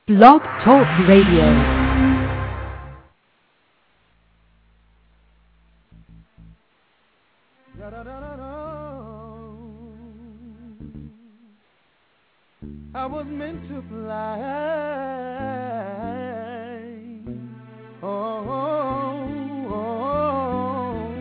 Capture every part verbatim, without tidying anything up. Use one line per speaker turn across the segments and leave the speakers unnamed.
Blog Talk Radio.
I was meant to fly. Oh, oh, oh.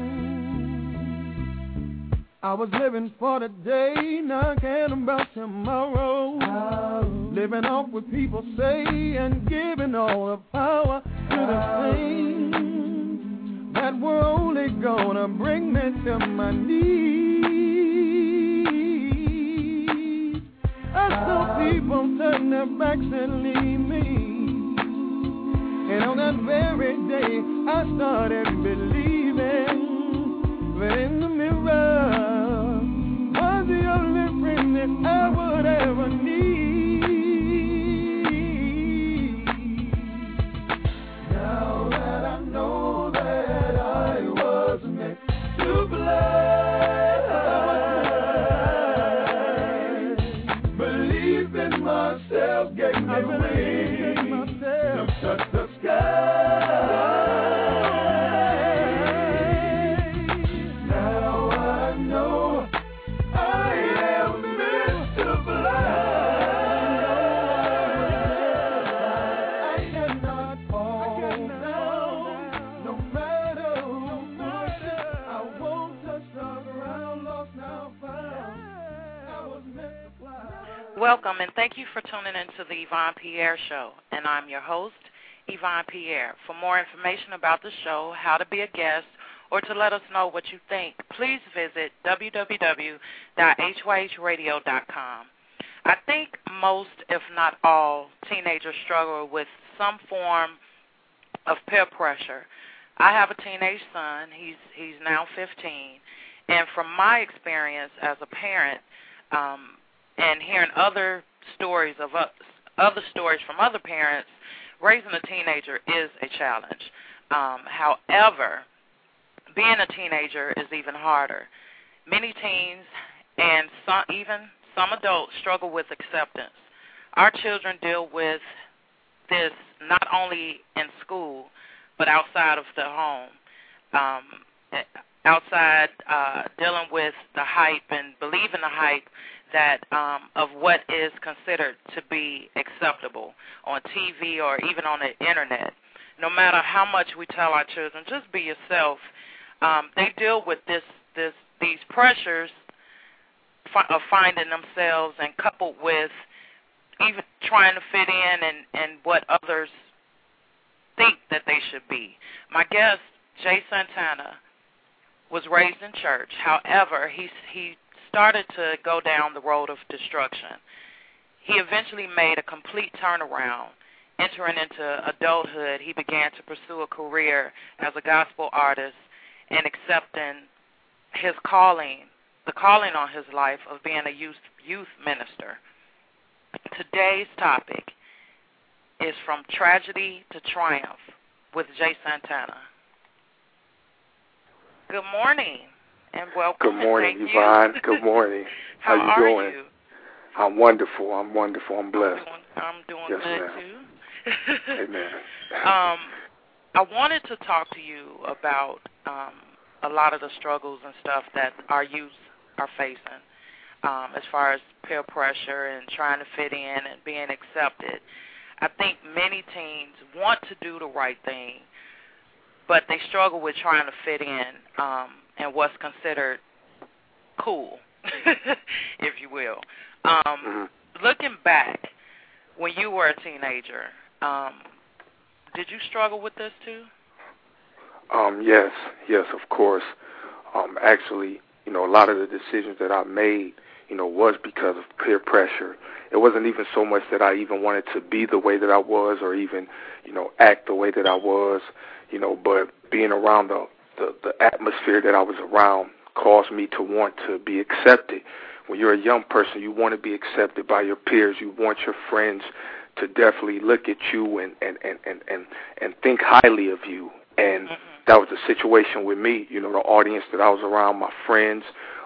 I was living for the day, not caring about tomorrow. Oh. Living off what people say and giving all the power to the things that were only gonna bring me to my knees. I saw people turn their backs and leave me. And on that very day, I started believing that in the mirror was the only friend that I would ever need. Now that I know that I was meant to fly, believe in myself gave me wings to touch the sky. Now I know I am meant to fly. I cannot fall down, no matter what. I won't touch the ground, lost now found. I was meant to fly.
Welcome, and thank you for tuning into the Yvonne Pierre Show, and I'm your host, Yvonne Pierre. For more information about the show, how to be a guest, or to let us know what you think, please visit w w w dot h y h radio dot com. I think most, if not all, teenagers struggle with some form of peer pressure. I have a teenage son. He's he's now fifteen, and from my experience as a parent, um, and hearing other stories of uh, other stories from other parents, raising a teenager is a challenge. Um, however, being a teenager is even harder. Many teens and some, even some adults struggle with acceptance. Our children deal with this not only in school, but outside of the home. Um, outside, uh, dealing with the hype and believing the hype that um, of what is considered to be acceptable on T V or even on the internet. No matter how much we tell our children, just be yourself, um, they deal with this, this, these pressures fi- of finding themselves, and coupled with even trying to fit in and, and what others think that they should be. My guest, Jay Santana, was raised in church. However, he he started to go down the road of destruction. He eventually made a complete turnaround. Entering into adulthood, he began to pursue a career as a gospel artist and accepting his calling, the calling on his life of being a youth, youth minister. Today's topic is From Tragedy to Triumph with Jay Santana. Good morning and welcome.
Good morning,
and
Yvonne. Good morning.
How,
How you
are
doing?
you?
I'm wonderful. I'm wonderful. I'm blessed.
I'm doing, I'm doing
yes,
good,
ma'am.
too.
Amen.
um, I wanted to talk to you about um, a lot of the struggles and stuff that our youth are facing um, as far as peer pressure and trying to fit in and being accepted. I think many teens want to do the right thing, but they struggle with trying to fit in um, and what's considered cool, if you will. Um,
mm-hmm.
Looking back, when you were a teenager, um, did you struggle with this too?
Um, yes, yes, of course. Um, actually, you know, a lot of the decisions that I made, you know, was because of peer pressure. It wasn't even so much that I even wanted to be the way that I was or even, you know, act the way that I was, you know, but being around the, the, the atmosphere that I was around caused me to want to be accepted. When you're a young person, you want to be accepted by your peers. You want your friends to definitely look at you and, and, and, and, and, and think highly of you. And mm-hmm. that was the situation with me. You know, the audience that I was around, my friends,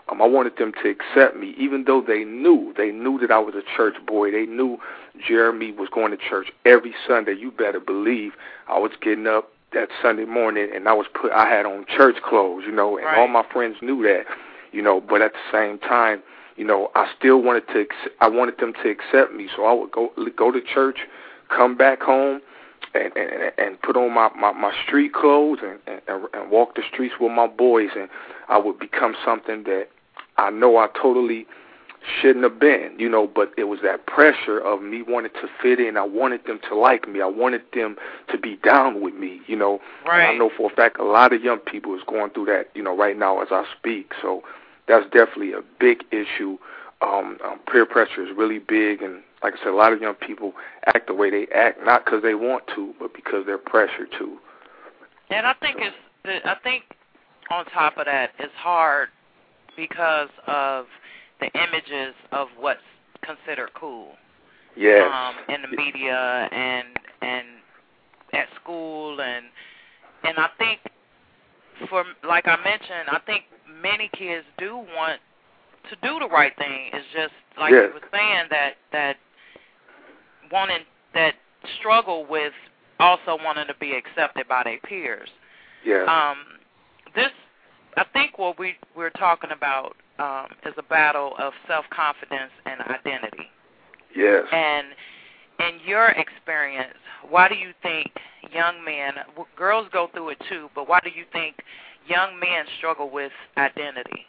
Um, I wanted them to accept me, even though they knew. They knew that I was a church boy. They knew Jeremy was going to church every Sunday. You better believe I was getting up that Sunday morning, and I was put. I had on church clothes, you know, and
right.
all my friends knew that, you know. But at the same time, you know, I still wanted to. I wanted them to accept me, so I would go go to church, come back home, and and, and put on my, my, my street clothes and, and and walk the streets with my boys, and I would become something that I know I totally shouldn't have been, you know, but it was that pressure of me wanting to fit in. I wanted them to like me. I wanted them to be down with me, you know.
Right.
And I know for a fact a lot of young people is going through that, you know, right now as I speak. So that's definitely a big issue. Um, um, peer pressure is really big, and like I said, a lot of young people act the way they act, not because they want to, but because they're pressured to.
And I think
so.
it's, I think on top of that, it's hard because of the images of what's considered cool.
Yes.
Um, in the media and and at school, and and I think for like I mentioned, I think many kids do want to do the right thing. It's just like
yes.
you were saying that that wanting that struggle with also wanting to be accepted by their peers.
Yeah.
Um, this I think what we we're talking about um, is a battle of self-confidence and identity.
Yes.
And in your experience, why do you think young men, girls go through it too, but why do you think young men struggle with identity?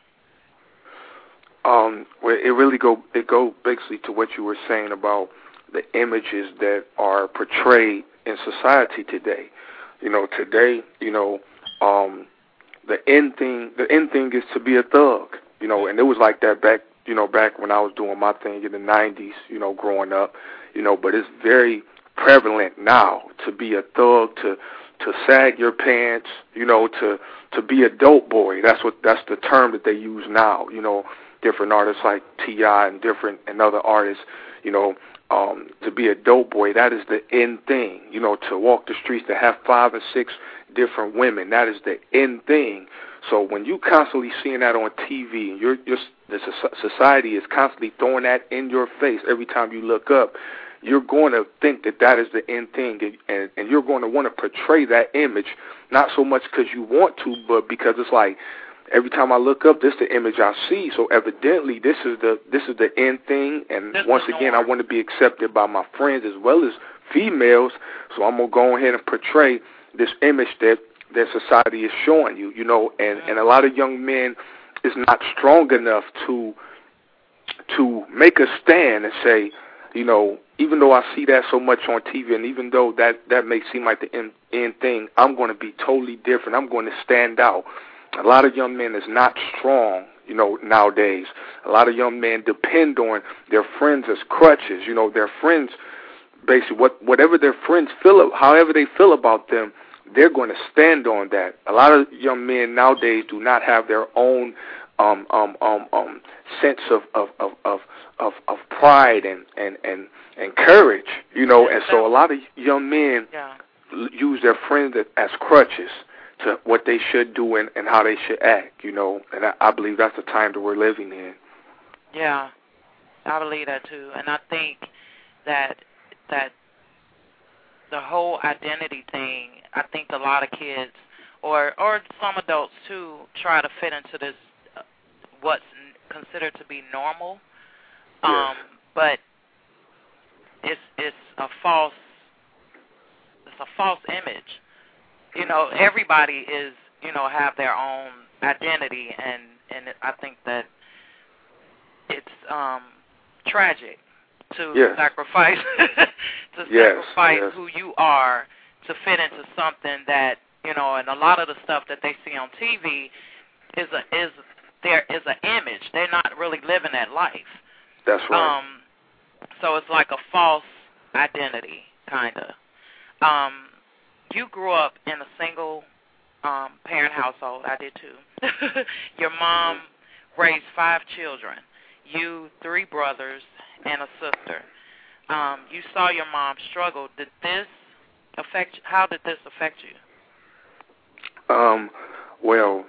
Um, well, it really go it go basically to what you were saying about the images that are portrayed in society today. You know, today, you know, um, the end thing the end thing is to be a thug. You know, and it was like that back, you know, back when I was doing my thing in the nineties, you know, growing up, you know, but it's very prevalent now to be a thug, to to sag your pants, you know, to to be a dope boy. That's what that's the term that they use now, you know, different artists like T I and different and other artists, you know, um, to be a dope boy, that is the end thing, you know, to walk the streets, to have five and six different women, that is the end thing. So when you constantly seeing that on T V, and you're just the society is constantly throwing that in your face every time you look up, you're going to think that that is the end thing, and, and, and you're going to want to portray that image, not so much because you want to, but because it's like every time I look up, this is the image I see. So evidently, this is the this is the end thing, and
That's
once again, I want to be accepted by my friends as well as females. So I'm gonna go ahead and portray this image that that society is showing you, you know, and, and a lot of young men is not strong enough to to make a stand and say, you know, even though I see that so much on T V, and even though that, that may seem like the end, end thing, I'm going to be totally different. I'm going to stand out. A lot of young men is not strong, you know, nowadays. A lot of young men depend on their friends as crutches. You know, their friends, basically, what whatever their friends feel, however they feel about them, they're going to stand on that. A lot of young men nowadays do not have their own um, um, um, um, sense of of, of, of, of of pride and, and, and, and courage, you know, and so a lot of young men
yeah.
use their friends as crutches to what they should do and, and how they should act, you know, and I, I believe that's the time that we're living in.
Yeah, I believe that too, and I think that that the whole identity thing, I think a lot of kids, or or some adults too, try to fit into this, uh, what's considered to be normal, um,
yes.
but it's it's a false it's a false image. You know, everybody is, you know, have their own identity, and and I think that it's um, tragic to
yes.
sacrifice to
yes.
sacrifice
yes.
who you are to fit into something that, you know, and a lot of the stuff that they see on T V is a is there is an image. They're not really living that life.
That's right.
Um, so it's like a false identity, kind of. Um, you grew up in a single um, parent household. I did too. Your mom raised five children. You, three brothers, and a sister. Um, you saw your mom struggle. Did this affect? How did this affect you?
Um, well,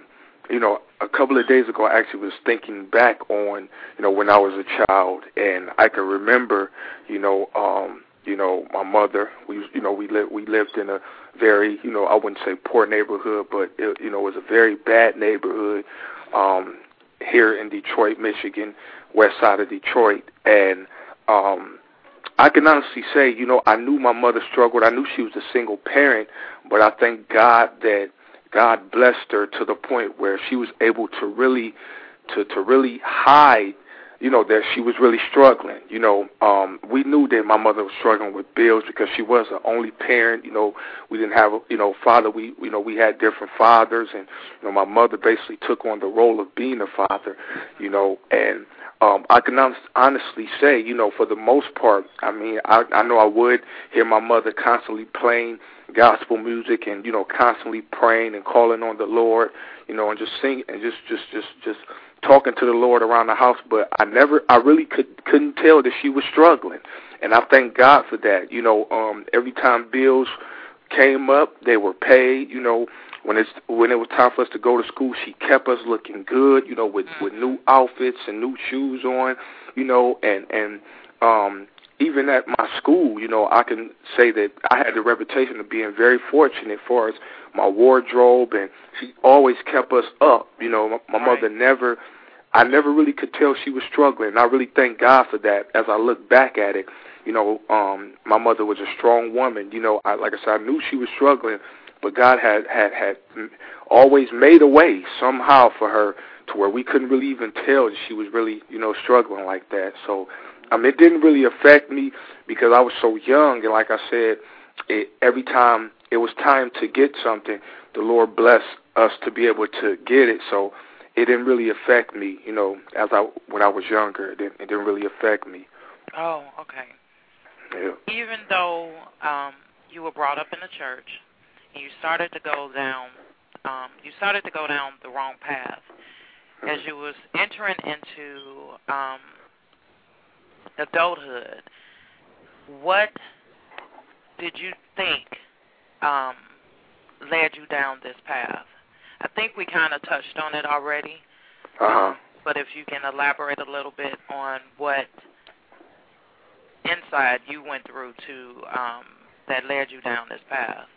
you know, a couple of days ago, I actually was thinking back on, you know, when I was a child, and I can remember, you know, um, you know, my mother. We, you know, we lived we lived in a very, you know, I wouldn't say poor neighborhood, but it, you know, it was a very bad neighborhood um, here in Detroit, Michigan, west side of Detroit, and um, I can honestly say, you know, I knew my mother struggled. I knew she was a single parent, but I thank God that God blessed her to the point where she was able to really, to, to really hide, you know, that she was really struggling. You know, um, we knew that my mother was struggling with bills because she was the only parent. You know, we didn't have, a, you know, father. We, you know, we had different fathers, and you know, my mother basically took on the role of being a father. You know, and um, I can honestly say, you know, for the most part, I mean, I, I know I would hear my mother constantly playing gospel music and, you know, constantly praying and calling on the Lord, you know, and just singing and just, just, just, just talking to the Lord around the house. But I never, I really could, couldn't tell that she was struggling. And I thank God for that. You know, um, every time bills came up, they were paid. You know, when it's, when it was time for us to go to school, she kept us looking good, you know, with, with new outfits and new shoes on, you know, and, and, um, even at my school, you know, I can say that I had the reputation of being very fortunate as far as my wardrobe, and she always kept us up. You know, my, my
right.
mother never, I never really could tell she was struggling, and I really thank God for that as I look back at it. You know, um, my mother was a strong woman. You know, I, like I said, I knew she was struggling, but God had, had, had always made a way somehow for her to where we couldn't really even tell that she was really, you know, struggling like that. So, I mean, it didn't really affect me because I was so young, and like I said, it, every time it was time to get something, the Lord blessed us to be able to get it. So it didn't really affect me, you know, as I when I was younger. It didn't, it didn't really affect me.
Oh, okay.
Yeah.
Even though um, you were brought up in the church and you started to go down, um, you started to go down the wrong path mm-hmm. as you was entering into um, adulthood. What did you think um, led you down this path? I think we kind of touched on it already,
uh-huh.
um, but if you can elaborate a little bit on what inside you went through to um, that led you down this path.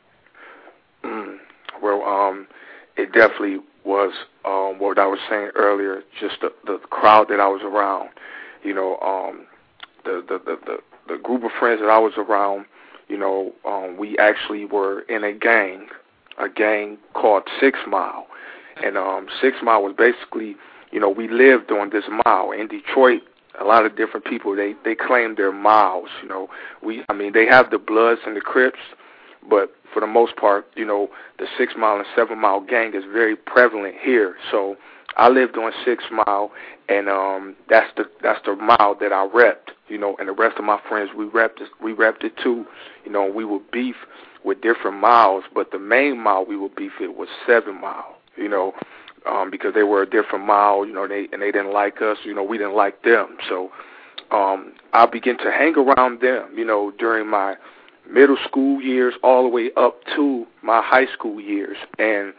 Mm. Well, um, it definitely was um, what I was saying earlier, just the, the crowd that I was around, you know, um, The, the, the, the, the group of friends that I was around, you know, um, we actually were in a gang, a gang called Six Mile. And um, Six Mile was basically, you know, we lived on this mile. In Detroit, a lot of different people, they, they claim their miles, you know. We, I mean, they have the Bloods and the Crips, but for the most part, you know, the Six Mile and Seven Mile gang is very prevalent here. So I lived on Six Mile, and um, that's the that's the mile that I repped, you know, and the rest of my friends, we repped it, we repped it too, you know, we would beef with different miles, but the main mile we would beef it was Seven Mile, you know, um, because they were a different mile, you know, they and they didn't like us, you know, we didn't like them. So um, I began to hang around them, you know, during my middle school years all the way up to my high school years, and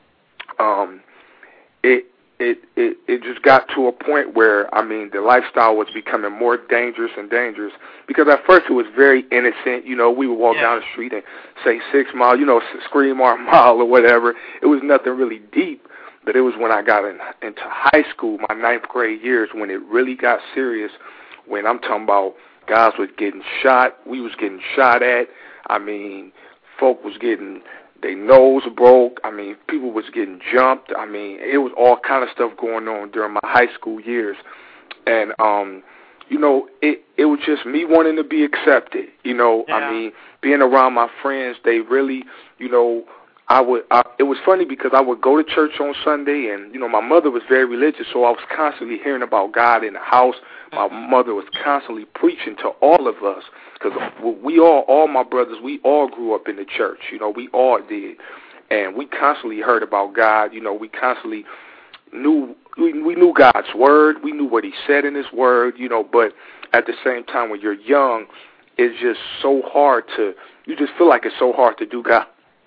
um, it. It, it it just got to a point where, I mean, the lifestyle was becoming more dangerous and dangerous, because at first it was very innocent. You know, we would walk yeah. down the street and say Six Mile, you know, scream our mile or whatever. It was nothing really deep, but it was when I got in, into high school, my ninth grade years, when it really got serious, when I'm talking about guys was getting shot, we was getting shot at. I mean, folk was getting... Their nose broke. I mean, people was getting jumped. I mean, it was all kind of stuff going on during my high school years. And, um, you know, it, it was just me wanting to be accepted. You know, yeah. I mean, being around my friends, they really, you know, I would, I, it was funny because I would go to church on Sunday, and, you know, my mother was very religious, so I was constantly hearing about God in the house. My mother was constantly preaching to all of us, because we all, all my brothers, we all grew up in the church. You know, we all did. And we constantly heard about God. You know, we constantly knew, we, we knew God's word. We knew what he said in his word, you know, but at the same time, when you're young, it's just so hard to, you just feel like it's so hard to do God,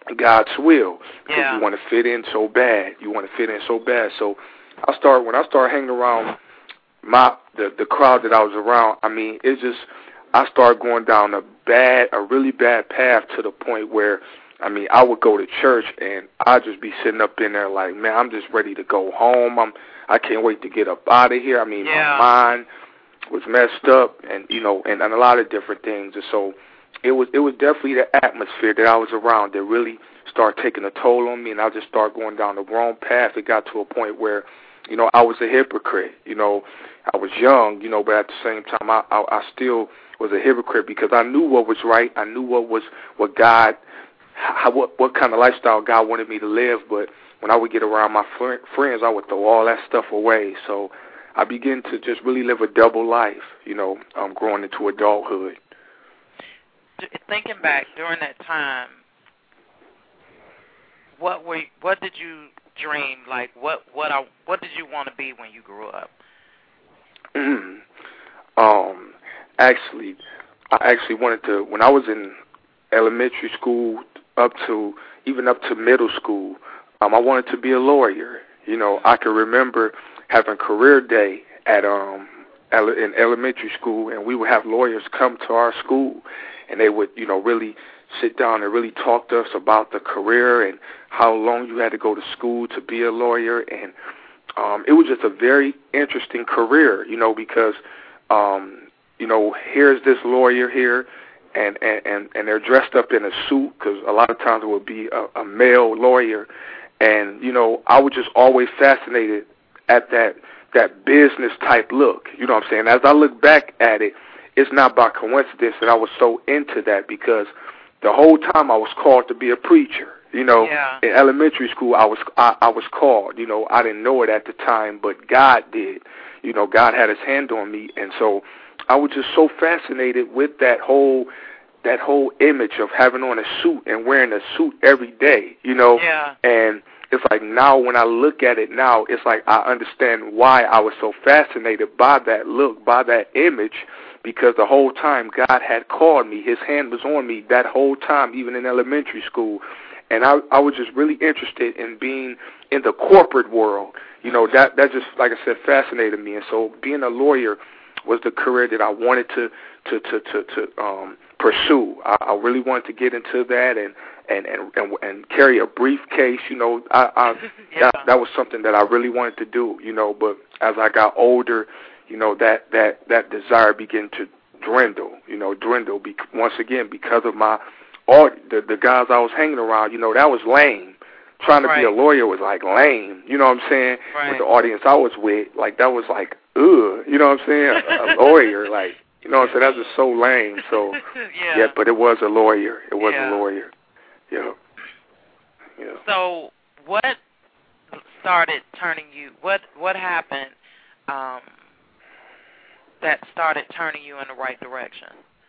God's will, because
yeah.
you want to fit in so bad. You want to fit in so bad. So I start when I started hanging around my the the crowd that I was around. I mean, it's just I started going down a bad, a really bad path to the point where, I mean, I would go to church and I'd just be sitting up in there like, man, I'm just ready to go home. I'm I can't wait to get up out of here. I mean,
yeah.
my mind was messed up, and you know, and, and a lot of different things. And so it was it was definitely the atmosphere that I was around that really started taking a toll on me, and I just started going down the wrong path. It got to a point where, you know, I was a hypocrite. You know, I was young, you know, but at the same time, I, I, I still was a hypocrite because I knew what was right. I knew what was what God, how, what what kind of lifestyle God wanted me to live. But when I would get around my fr- friends, I would throw all that stuff away. So I began to just really live a double life, you know, um, growing into adulthood.
Thinking back during that time, what were what did you dream? Like what what I, what did you want to be when you grew up?
um, actually, I actually wanted to, when I was in elementary school up to even up to middle school, um, I wanted to be a lawyer. You know, I can remember having career day at um ele- in elementary school, and we would have lawyers come to our school, and they would, you know, really sit down and really talk to us about the career and how long you had to go to school to be a lawyer. And um, it was just a very interesting career, you know, because, um, you know, here's this lawyer here, and, and, and, and they're dressed up in a suit, because a lot of times it would be a, a male lawyer. And, you know, I was just always fascinated at that that business type look. You know what I'm saying? As I look back at it, it's not by coincidence that I was so into that, because the whole time I was called to be a preacher. You know,
yeah.
in elementary school, I was I, I was called. You know, I didn't know it at the time, but God did. You know, God had His hand on me, and so I was just so fascinated with that whole that whole image of having on a suit and wearing a suit every day. You know,
yeah.
and it's like now when I look at it now, it's like I understand why I was so fascinated by that look, by that image. Because the whole time God had called me, His hand was on me that whole time, even in elementary school. And I, I was just really interested in being in the corporate world. You know, that, that just, like I said, fascinated me. And so being a lawyer was the career that I wanted to to to to, to um, pursue. I, I really wanted to get into that and and, and, and, and carry a briefcase. You know, I, I
yeah.
that, that was something that I really wanted to do. You know, but as I got older, you know, that, that, that desire began to dwindle, you know, dwindle be, once again because of my, all the, the guys I was hanging around, you know, that was lame. Trying to
right.
be a lawyer was like lame, you know what I'm saying?
Right.
With the audience I was with, like that was like, ugh, you know what I'm saying? A, a lawyer, like, you know what I'm saying? That's just so lame. So,
yeah.
yeah, but it was a lawyer. It was
yeah.
a lawyer. Yeah. Yeah.
So what started turning you, what, what happened, um, that started turning you in the right direction?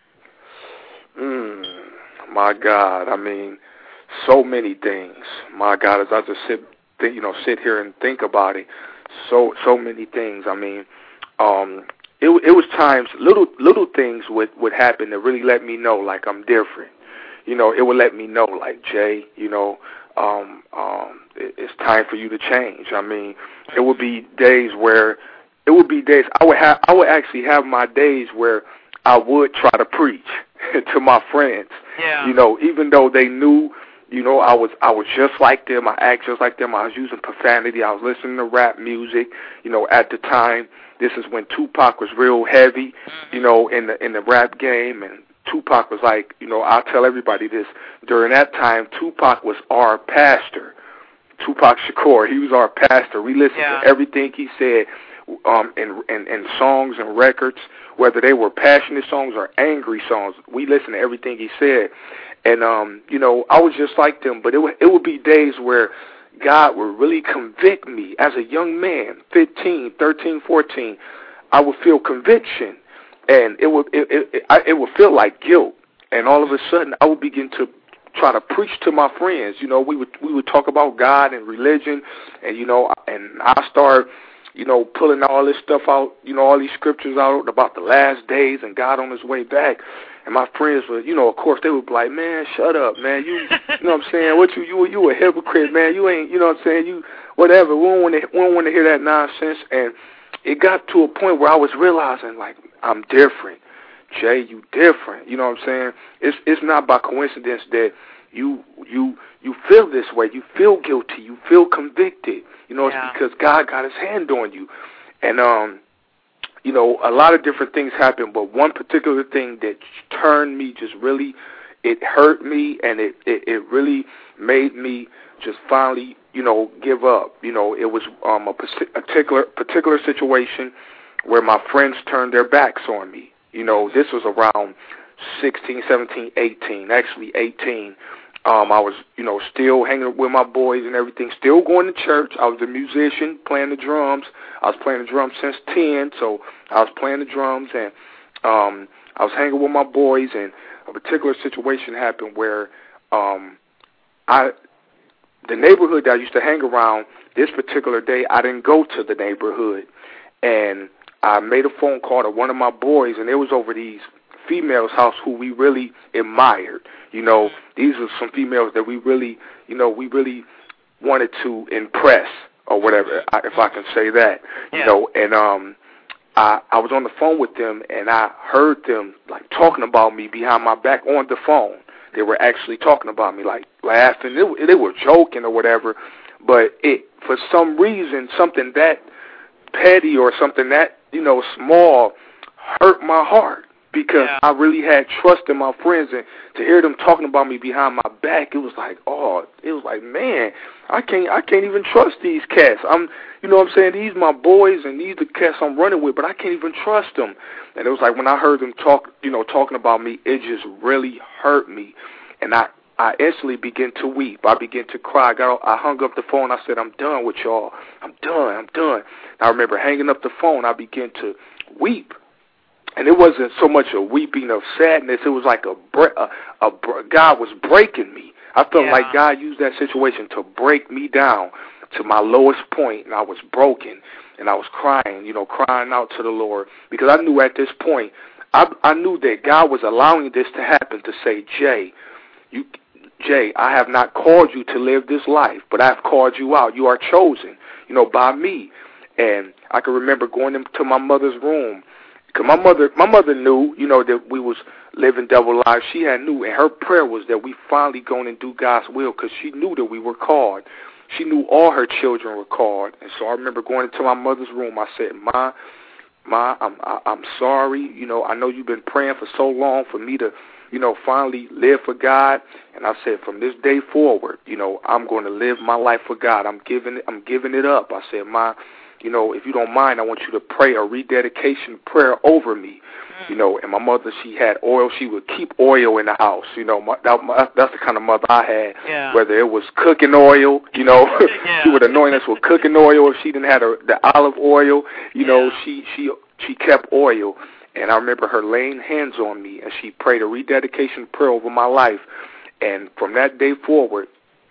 Mm, my God, I mean, so many things. My God, as I just sit, think, you know, sit here and think about it, so so many things. I mean, um, it it was times little little things would would happen that really let me know like I'm different. You know, it would let me know like, Jay, you know, um, um, it, it's time for you to change. I mean, it would be days where. It would be days I would have. I would actually have my days where I would try to preach to my friends.
Yeah.
You know, even though they knew, you know, I was I was just like them. I act just like them. I was using profanity. I was listening to rap music. You know, at the time, this is when Tupac was real heavy.
Mm-hmm.
You know, in the in the rap game, and Tupac was like, you know, I'll tell everybody this. During that time, Tupac was our pastor. Tupac Shakur, he was our pastor. We listened
yeah.
to everything he said. Um, and, and, and songs and records, whether they were passionate songs or angry songs, we listened to everything he said. And, um, you know, I was just like them, but it would, it would be days where God would really convict me as a young man, fifteen, thirteen, fourteen. I would feel conviction, and it would, it, it, it, I, it would feel like guilt. And all of a sudden, I would begin to try to preach to my friends. You know, we would, we would talk about God and religion, and, you know, and I start, you know, pulling all this stuff out, you know, all these scriptures out about the last days and God on His way back. And my friends were, you know, of course, they would be like, man, shut up, man. You, you know what I'm saying? What you, you, you a hypocrite, man. You ain't, you know what I'm saying? You, whatever. We don't want to, we don't want to hear that nonsense. And it got to a point where I was realizing, like, I'm different. Jay, you different. You know what I'm saying? It's, it's not by coincidence that you, you, you feel this way. You feel guilty. You feel convicted. You know,
yeah.
it's because God got his hand on you. And, um, you know, a lot of different things happened, but one particular thing that turned me just really, it hurt me, and it, it, it really made me just finally, you know, give up. You know, it was um, a particular particular situation where my friends turned their backs on me. You know, this was around sixteen, seventeen, eighteen, actually eighteen. Um, I was, you know, still hanging with my boys and everything, still going to church. I was a musician, playing the drums. I was playing the drums since ten, so I was playing the drums, and um, I was hanging with my boys, and a particular situation happened where um, I, the neighborhood that I used to hang around, this particular day, I didn't go to the neighborhood, and I made a phone call to one of my boys, and it was over these females' house who we really admired. You know, these are some females that we really, you know, we really wanted to impress or whatever, if I can say that.
Yeah.
You know, and um, I, I was on the phone with them, and I heard them, like, talking about me behind my back on the phone. They were actually talking about me, like, laughing. They, they were joking or whatever, but it, for some reason, something that petty or something that, you know, small hurt my heart. Because
yeah.
I really had trust in my friends, and to hear them talking about me behind my back, it was like, oh, it was like, man, I can't, I can't even trust these cats. I'm, you know what I'm saying? These my boys, and these the cats I'm running with, but I can't even trust them. And it was like when I heard them talk, you know, talking about me, it just really hurt me, and I, I instantly began to weep. I began to cry. I got, I hung up the phone. I said, I'm done with y'all. I'm done. I'm done. And I remember hanging up the phone. I began to weep. And it wasn't so much a weeping of sadness. It was like a, a, a God was breaking me. I felt
yeah.
like God used that situation to break me down to my lowest point, and I was broken, and I was crying, you know, crying out to the Lord, because I knew at this point, I, I knew that God was allowing this to happen to say, Jay, you, Jay, I have not called you to live this life, but I have called you out. You are chosen, you know, by me. And I can remember going into my mother's room. Cause my mother, my mother knew, you know, that we was living double lives. She had knew, and her prayer was that we finally go and do God's will, because she knew that we were called. She knew all her children were called, and so I remember going into my mother's room. I said, "Ma, Ma, I'm, I, I'm sorry. You know, I know you've been praying for so long for me to, you know, finally live for God." And I said, "From this day forward, you know, I'm going to live my life for God. I'm giving it, I'm giving it up." I said, "Ma, you know, if you don't mind, I want you to pray a rededication prayer over me." Mm. You know, and my mother, she had oil. She would keep oil in the house. You know, my, that, my, that's the kind of mother I had.
Yeah.
Whether it was cooking oil, you know,
yeah.
she would anoint us with cooking oil. If she didn't have a, the olive oil, you know,
yeah.
she, she, she kept oil. And I remember her laying hands on me, and she prayed a rededication prayer over my life. And from that day forward,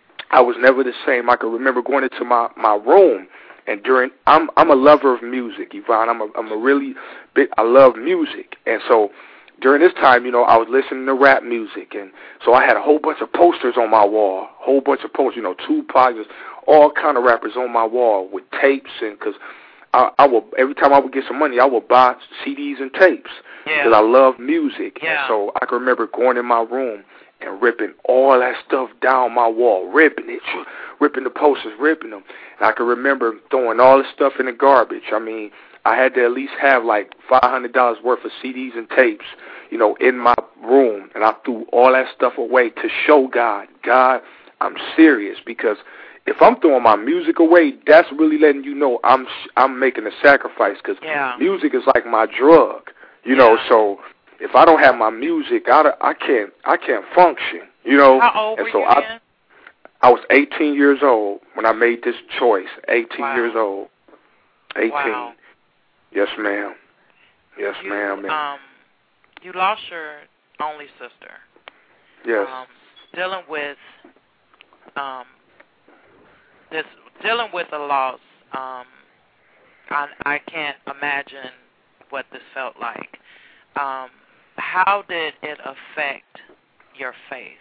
I was never the same. I can remember going into my, my room. And during, I'm I'm a lover of music, Yvonne. I'm a I'm a really big. I love music, and so during this time, you know, I was listening to rap music, and so I had a whole bunch of posters on my wall, whole bunch of posters, you know, Tupac, all kind of rappers on my wall with tapes, and because I, I would every time I would get some money, I would buy C Ds and tapes because
yeah.
I love music,
yeah.
and so I can remember going in my room and ripping all that stuff down my wall, ripping it, ripping the posters, ripping them. And I can remember throwing all the stuff in the garbage. I mean, I had to at least have like five hundred dollars worth of C Ds and tapes, you know, in my room. And I threw all that stuff away to show God, God, I'm serious. Because if I'm throwing my music away, that's really letting you know I'm I'm making a sacrifice, because
yeah.
music is like my drug, you
yeah.
know, so if I don't have my music, I, I can't I can't function, you know.
How old
and
were
so
you
I,
then?
I was eighteen years old when I made this choice. eighteen
wow.
years old. eighteen.
Wow.
Yes, ma'am. Yes,
you,
ma'am.
Um, you lost your only sister.
Yes.
Um, dealing with um, this, dealing with a loss. Um, I I can't imagine what this felt like. Um, how did it affect your faith?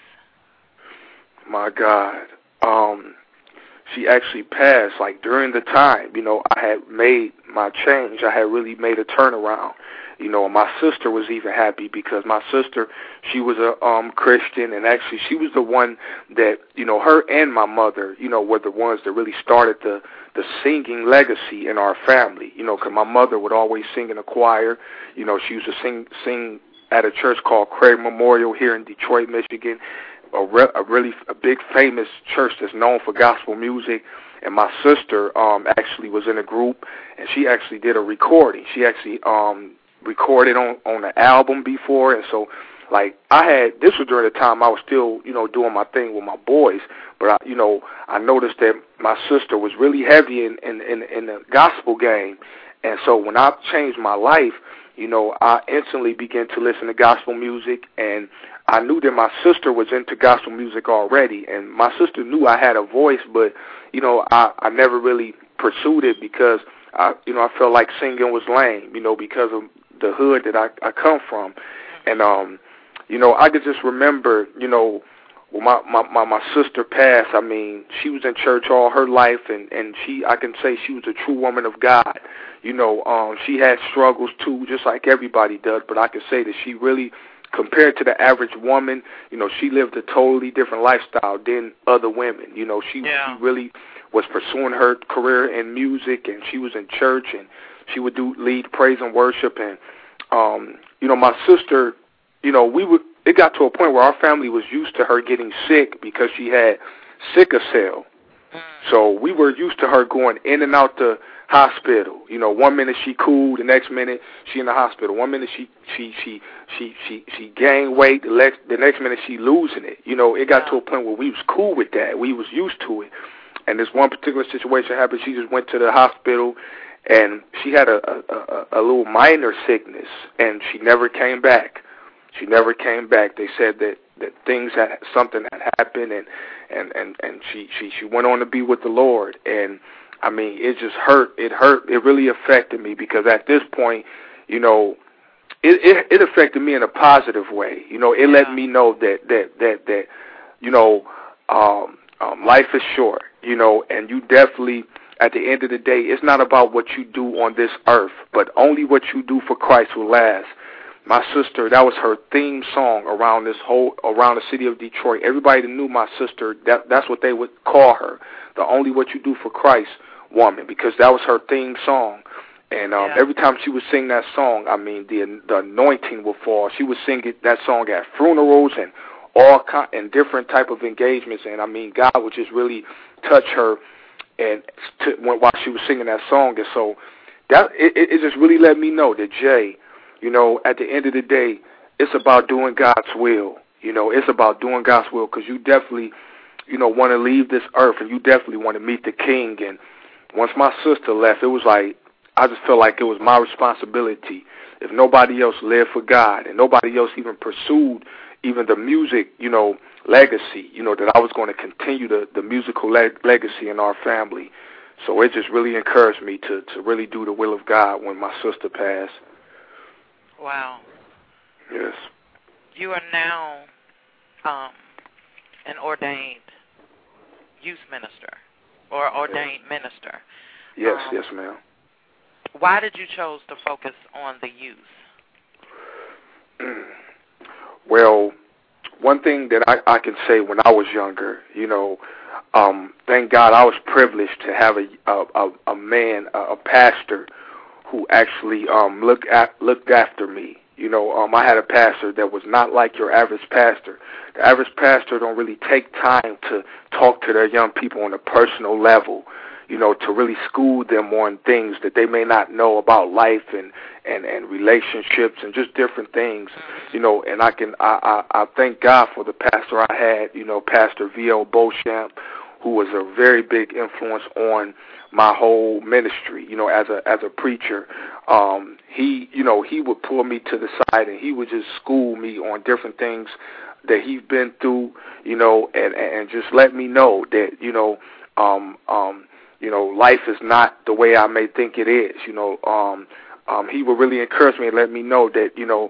My God. Um, she actually passed, like, during the time, you know, I had made my change. I had really made a turnaround. You know, my sister was even happy because my sister, she was a um, Christian, and actually she was the one that, you know, her and my mother, you know, were the ones that really started the, the singing legacy in our family, you know, because my mother would always sing in a choir. You know, she used to sing, sing at a church called Craig Memorial here in Detroit, Michigan, a, re- a really a big famous church that's known for gospel music. And my sister um, actually was in a group, and she actually did a recording. She actually um, recorded on, on an album before, and so, like, I had, this was during the time I was still, you know, doing my thing with my boys, but, I, you know, I noticed that my sister was really heavy in, in, in, in the gospel game, and so when I changed my life, you know, I instantly began to listen to gospel music, and I knew that my sister was into gospel music already, and my sister knew I had a voice, but, you know, I, I never really pursued it because, I, you know, I felt like singing was lame, you know, because of the hood that I, I come from. And, um, you know, I could just remember, you know, when my, my, my, my sister passed, I mean, she was in church all her life, and, and she, I can say she was a true woman of God. You know, um, she had struggles too, just like everybody does, but I can say that she really, compared to the average woman, you know, she lived a totally different lifestyle than other women. You know, she,
yeah.
she really was pursuing her career in music, and she was in church, and she would do lead praise and worship. And, um, you know, my sister, you know, we would, it got to a point where our family was used to her getting sick because she had sickle cell. So we were used to her going in and out the hospital. You know, one minute she cool, the next minute she in the hospital. One minute she she she she she, she gained weight, the next the next minute she losing it. You know, it got to a point where we was cool with that. We was used to it. And this one particular situation happened. She just went to the hospital, and she had a a, a, a little minor sickness, and she never came back. She never came back. They said that, that things had, something had happened, and, and, and, and she, she, she went on to be with the Lord. And, I mean, it just hurt. It hurt. It really affected me because at this point, you know, it, it, it affected me in a positive way. You know, it let me know that, that, that, that you know, um, um, life is short, you know, and you definitely, at the end of the day, it's not about what you do on this earth, but only what you do for Christ will last. My sister, that was her theme song around this whole, around the city of Detroit. Everybody that knew my sister, that that's what they would call her, the only what you do for Christ woman, because that was her theme song. And um, yeah. every time she would sing that song, I mean, the the anointing would fall. She would sing it, that song at funerals and all kind, and different type of engagements. And I mean, God would just really touch her, and to, while she was singing that song. And so that it, it just really let me know that Jay, you know, at the end of the day, it's about doing God's will. You know, it's about doing God's will because you definitely, you know, want to leave this earth and you definitely want to meet the King. And once my sister left, it was like, I just felt like it was my responsibility. If nobody else lived for God and nobody else even pursued even the music, you know, legacy, you know, that I was going to continue the, the musical le- legacy in our family. So it just really encouraged me to, to really do the will of God when my sister passed.
Wow.
Yes.
You are now um, an ordained youth minister or ordained yes. minister.
Yes,
um,
yes, ma'am.
Why did you choose to focus on the youth?
Well, one thing that I, I can say when I was younger, you know, um, thank God I was privileged to have a a, a man, a, a pastor, who actually um, looked at, looked after me. You know, um, I had a pastor that was not like your average pastor. The average pastor don't really take time to talk to their young people on a personal level, you know, to really school them on things that they may not know about life and, and, and relationships and just different things, you know. And I can I, I, I thank God for the pastor I had, you know, Pastor V L Beauchamp, who was a very big influence on my whole ministry, you know, as a as a preacher. Um, he, you know, he would pull me to the side and he would just school me on different things that he's been through, you know, and, and just let me know that, you know, um, um, you know, life is not the way I may think it is, you know. Um, um, he would really encourage me and let me know that, you know,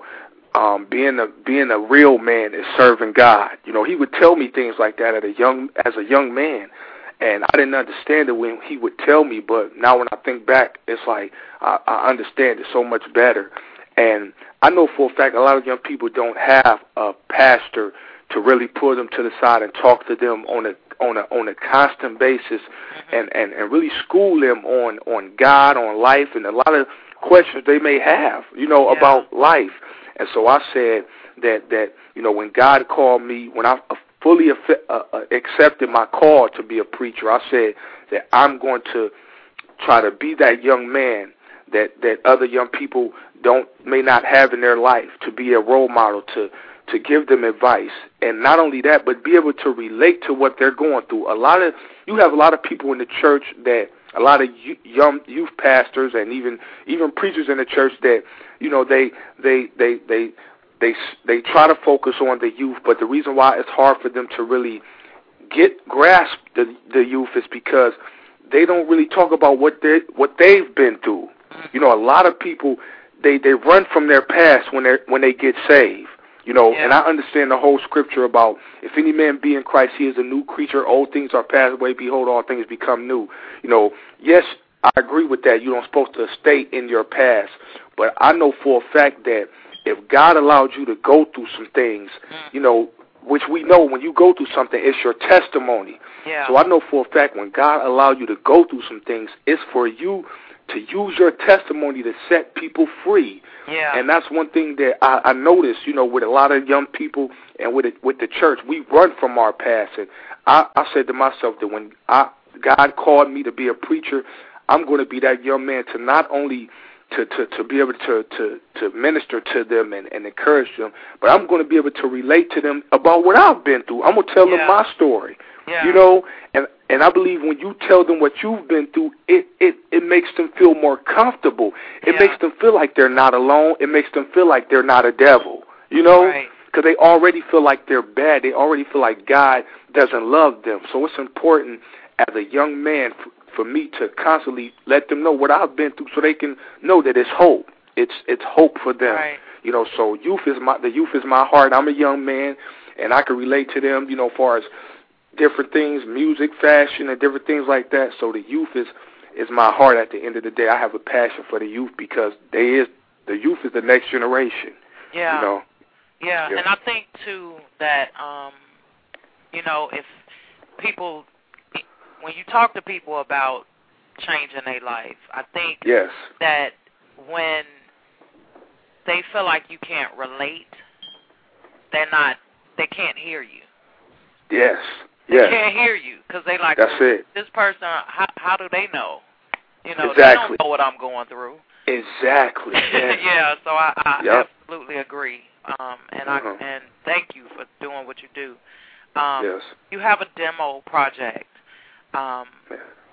um, being a being a real man is serving God. You know, he would tell me things like that at a young as a young man, and I didn't understand it when he would tell me. But now when I think back, it's like I, I understand it so much better. And I know for a fact a lot of young people don't have a pastor to really pull them to the side and talk to them on a on a on a constant basis, and, and, and really school them on, on God, on life, and a lot of questions they may have, you know, yeah. about life. And so I said that, that, you know, when God called me, when I fully uh, accepted my call to be a preacher, I said that I'm going to try to be that young man that, that other young people don't may not have in their life, to be a role model, to to give them advice. And not only that, but be able to relate to what they're going through. A lot of you have a lot of people in the church that a lot of young youth pastors and even even preachers in the church that, you know, they they they they they they try to focus on the youth, but the reason why it's hard for them to really get grasp the the youth is because they don't really talk about what they what they've been through. You know, a lot of people they they run from their past when they when they get saved. You know, yeah. and I understand the whole scripture about if any man be in Christ, he is a new creature. Old things are passed away. Behold, all things become new. You know, yes, I agree with that. You don't supposed to stay in your past. But I know for a fact that if God allowed you to go through some things, you know, which we know when you go through something, it's your testimony.
Yeah.
So I know for a fact when God allowed you to go through some things, it's for you to use your testimony to set people free.
Yeah.
And that's one thing that I, I noticed, you know, with a lot of young people and with it, with the church, we run from our past. And I, I said to myself that when I, God called me to be a preacher, I'm going to be that young man to not only to, to, to be able to, to, to minister to them and, and encourage them, but I'm going to be able to relate to them about what I've been through. I'm going to tell yeah. them my story.
Yeah.
You know, and and I believe when you tell them what you've been through, it, it, it makes them feel more comfortable. It
yeah.
makes them feel like they're not alone. It makes them feel like they're not a devil, you know, because
right.
they already feel like they're bad. They already feel like God doesn't love them. So it's important as a young man for, for me to constantly let them know what I've been through so they can know that it's hope. It's it's hope for them.
Right.
You know, so youth is my the youth is my heart. I'm a young man, and I can relate to them, you know, as far as different things, music, fashion, and different things like that. So the youth is, is my heart at the end of the day. I have a passion for the youth because they is the youth is the next generation.
Yeah.
You know?
Yeah,
yeah.
and I think, too, that, um, you know, if people, when you talk to people about changing their life, I think
yes.
that when they feel like you can't relate, they're not, they can't hear you.
Yes.
They
yes.
can't hear you because they like,
That's
well,
it.
this person, how, how do they know? You know,
exactly.
they don't know what I'm going through.
Exactly. Yeah,
yeah so I, I
yep.
absolutely agree. Um, and
uh-huh.
I and thank you for doing what you do. Um,
yes.
You have a demo project. Um,
yeah.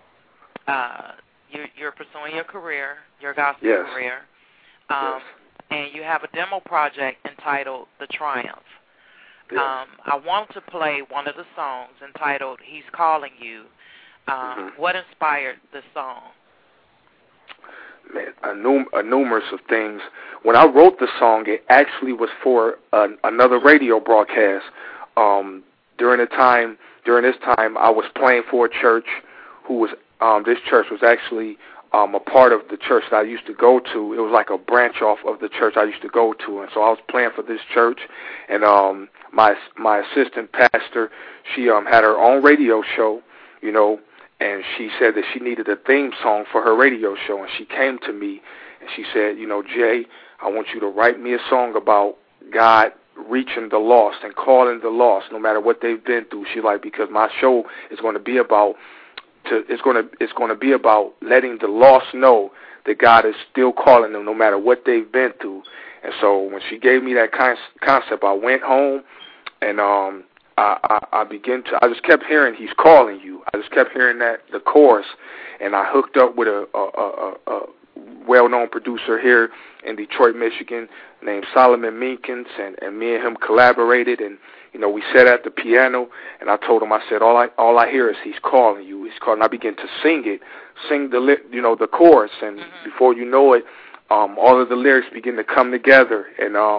uh, you, you're pursuing your career, your gospel
yes.
career. Um,
yes.
And you have a demo project entitled The Triumph.
Yeah.
Um, I want to play one of the songs entitled He's Calling You. Uh,
mm-hmm.
What inspired this song?
Man, a, num- a numerous of things. When I wrote the song, it actually was for uh, another radio broadcast. Um, during the time, during this time, I was playing for a church who was, um, this church was actually um, a part of the church that I used to go to. It was like a branch off of the church I used to go to. And so I was playing for this church, and um, my my assistant pastor, she um, had her own radio show, you know, and she said that she needed a theme song for her radio show. And she came to me, and she said, you know, Jay, I want you to write me a song about God reaching the lost and calling the lost, no matter what they've been through. She's like, because my show is going to be about to it's going to it's going to be about letting the lost know that God is still calling them, no matter what they've been through. And so when she gave me that con- concept, I went home and um. I, I, I began to, I just kept hearing, he's calling you. I just kept hearing that, the chorus, and I hooked up with a, a, a, a well-known producer here in Detroit, Michigan, named Solomon Minkins, and, and me and him collaborated, and, you know, we sat at the piano, and I told him, I said, all I all I hear is he's calling you, he's calling. I began to sing it, sing the, li- you know, the chorus, and mm-hmm. before you know it, um, all of the lyrics begin to come together, and um,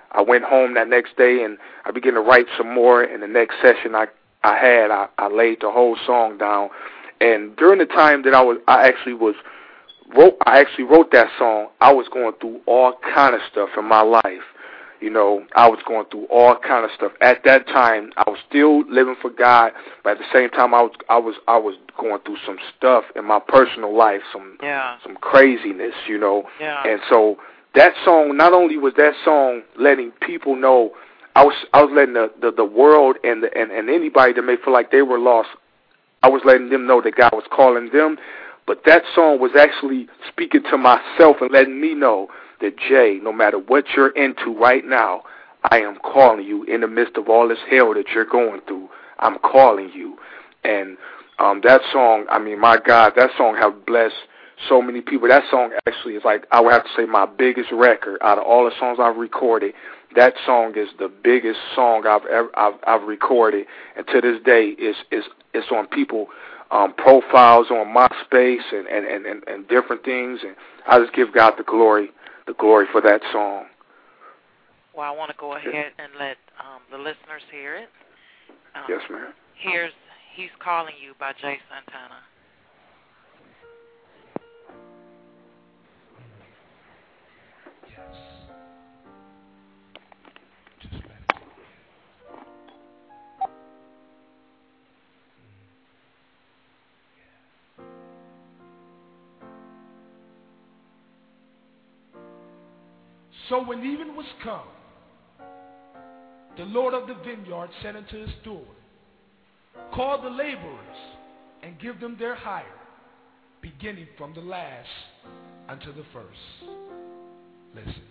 I went home that next day and I began to write some more. And the next session I I had, I, I laid the whole song down. And during the time that I was, I actually was wrote, I actually wrote that song. I was going through all kind of stuff in my life. You know, I was going through all kind of stuff. At that time, I was still living for God, but at the same time, I was I was I was going through some stuff in my personal life, some
yeah.
some craziness, you know.
Yeah.
And so that song, not only was that song letting people know, I was I was letting the, the, the world and the, and and anybody that may feel like they were lost, I was letting them know that God was calling them. But that song was actually speaking to myself and letting me know that, Jay, no matter what you're into right now, I am calling you in the midst of all this hell that you're going through. I'm calling you. And um, that song, I mean, my God, that song has blessed so many people. That song actually is like, I would have to say, my biggest record out of all the songs I've recorded. That song is the biggest song I've ever I've, I've recorded, and to this day, it's it's it's on people um, profiles on MySpace and, and, and, and, and different things, and I just give God the glory, the glory for that song.
Well, I want to go ahead and let um, the listeners hear it. Um,
yes, ma'am.
Here's He's Calling You by Jay Santana.
So when even was come, the Lord of the vineyard said unto his steward, call the laborers and give them their hire, beginning from the last unto the first. Listen.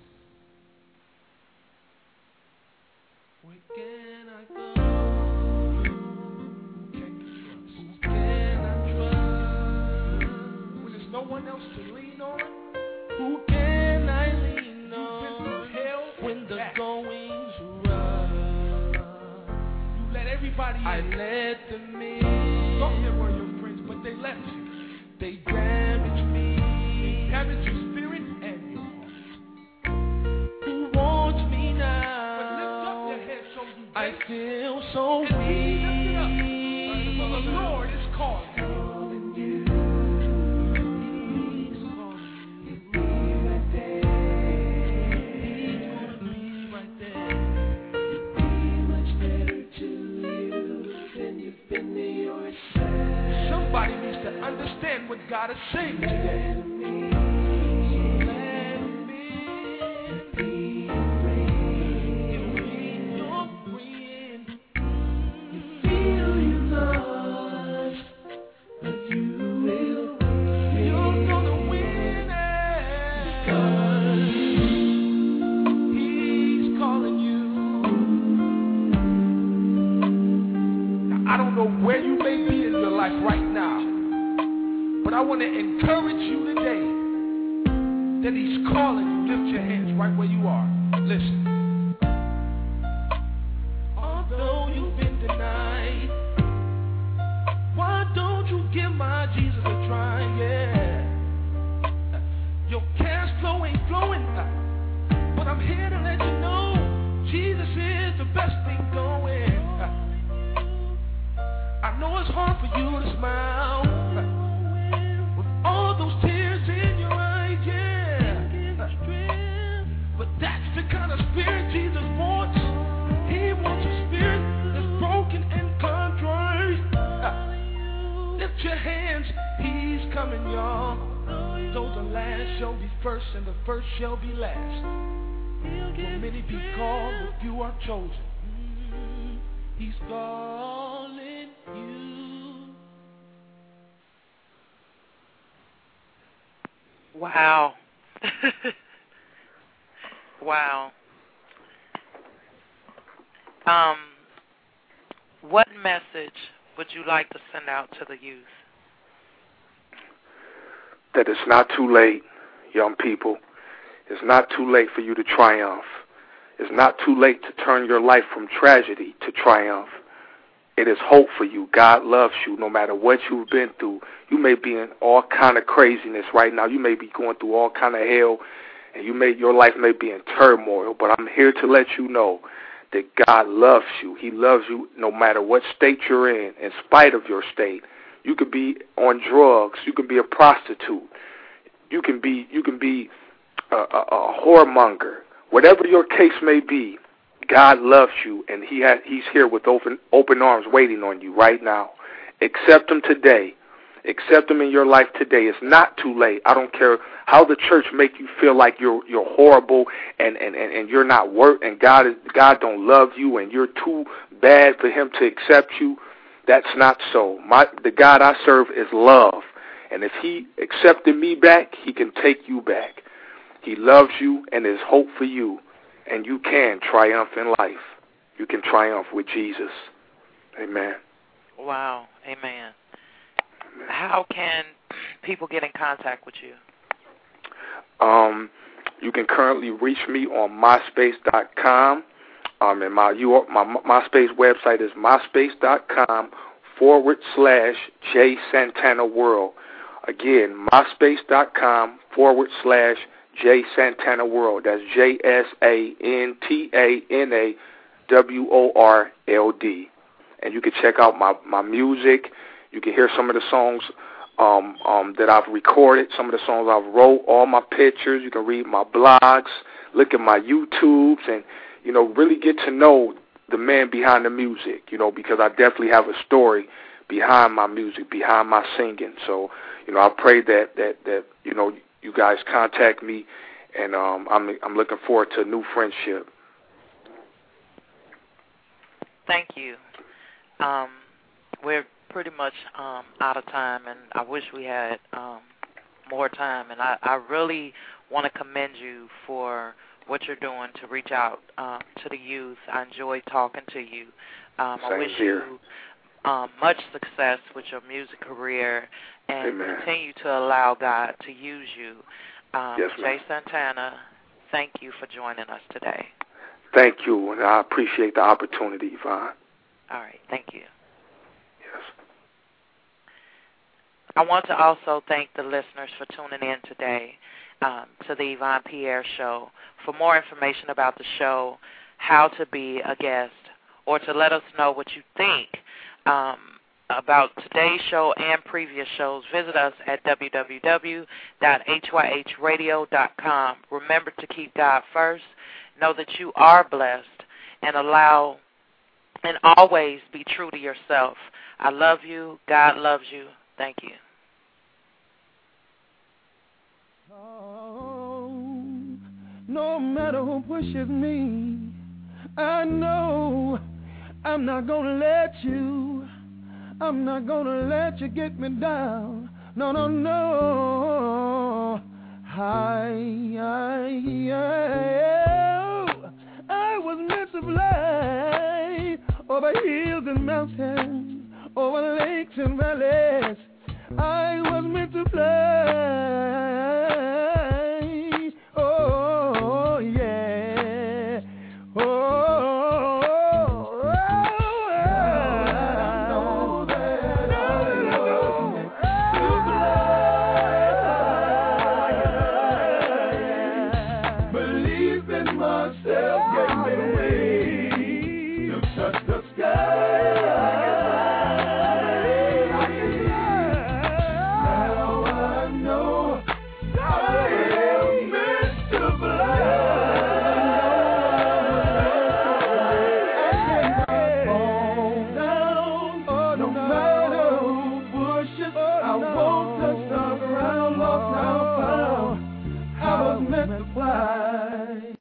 Where can I go? Can you trust? Who can I trust? When there's no one else to lean on, who can I lean on? Hell when the going's rough. You let everybody in. I let them in. Thought they were your friends, but they left you. They damaged me. They damaged your spirit and your heart. Who wants me now? But lift up your head so you I feel so weak. For the Lord is calling. Somebody needs to understand what God is saying today. Where you may be in your life right now, but I want to encourage you today that he's calling you. Lift your hands right where you are. Listen. Although you've been denied, why don't you give my Jesus a try? Yeah. Your cash flow ain't flowing, but I'm here to let you know Jesus is the best thing going. I know it's hard for you to smile with all those tears in your eyes, yeah. But that's the kind of spirit Jesus wants. He wants a spirit that's broken and contrite. Lift your hands, he's coming, y'all. Though the last shall be first and the first shall be last. For many be called, but few are chosen. He's calling you.
Wow. Wow. Um, what message would you like to send out to the youth?
That it's not too late, young people. It's not too late for you to triumph. It's not too late to turn your life from tragedy to triumph. It is hope for you. God loves you no matter what you've been through. You may be in all kind of craziness right now. You may be going through all kind of hell. and you may your life may be in turmoil, but I'm here to let you know that God loves you. He loves you no matter what state you're in, in spite of your state. You could be on drugs. You can be a prostitute. You can be you can be a, a, a whoremonger. Whatever your case may be, God loves you, and He has, He's here with open open arms waiting on you right now. Accept Him today. Accept Him in your life today. It's not too late. I don't care how the church make you feel like you're you're horrible and, and, and, and you're not worth and God is God don't love you and you're too bad for Him to accept you. That's not so. My the God I serve is love. And if He accepted me back, He can take you back. He loves you and there's hope for you. And you can triumph in life. You can triumph with Jesus. Amen.
Wow. Amen. How can people get in contact with you?
Um, you can currently reach me on myspace dot com. Um, and my, you, my MySpace website is myspace.com forward slash J Santana World. Again, myspace.com forward slash J Santana World. That's J S A N T A N A W O R L D. And you can check out my, my music. You can hear some of the songs um, um, that I've recorded, some of the songs I've wrote, all my pictures. You can read my blogs, look at my YouTubes, and, you know, really get to know the man behind the music, you know, because I definitely have a story behind my music, behind my singing. So, you know, I pray that, that, that you know, you guys contact me, and um, I'm I'm looking forward to a new friendship.
Thank you. Um, we're pretty much um, out of time, and I wish we had um, more time. And I, I really want to commend you for what you're doing to reach out um, to the youth. I enjoy talking to you. Um, I wish
here.
you um, much success with your music career, and
Amen.
continue to allow God to use you. Um,
yes,
Jay Santana, thank you for joining us today.
Thank you, and I appreciate the opportunity, Yvonne.
All right, thank you.
Yes.
I want to also thank the listeners for tuning in today um, to the Yvonne Pierre Show. For more information about the show, how to be a guest, or to let us know what you think um, about today's show and previous shows, visit us at w w w dot h y h radio dot com. Remember to keep God first. Know that you are blessed, and allow and always be true to yourself. I love you. God loves you. Thank you.
Oh, no matter who pushes me, I know I'm not gonna let you, I'm not gonna let you get me down. No, no, no. I, I, I, I was meant to fly over hills and mountains, over lakes and valleys. I was meant to fly.